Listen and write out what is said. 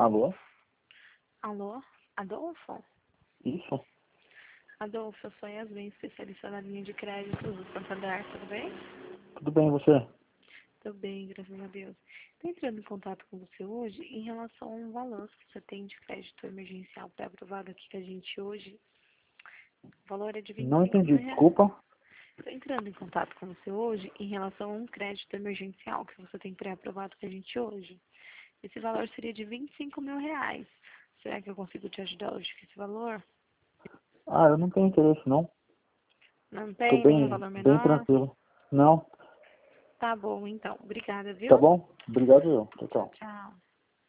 Alô? Alô? Adolfo? Isso? Adolfo, eu sou a Yasmin, especialista na linha de crédito do Santander, tudo bem? Tudo bem, e você? Tudo bem, graças a Deus. Estou entrando em contato com você hoje em relação a um valor que você tem de crédito emergencial pré-aprovado aqui com a gente hoje. O valor é de Não 25 entendi, mil reais. desculpa. Estou entrando em contato com você hoje em relação a um crédito emergencial que você tem pré-aprovado com a gente hoje. Esse valor seria de 25 mil reais. Será que eu consigo te ajudar hoje com esse valor? Ah, eu não tenho interesse, não. Não Tô tem nenhum bem, valor bem menor? tranquilo. Não, Tá bom, então. Obrigada, tá viu? bom? Obrigado eu. Tchau, Tchau, tchau. tchau.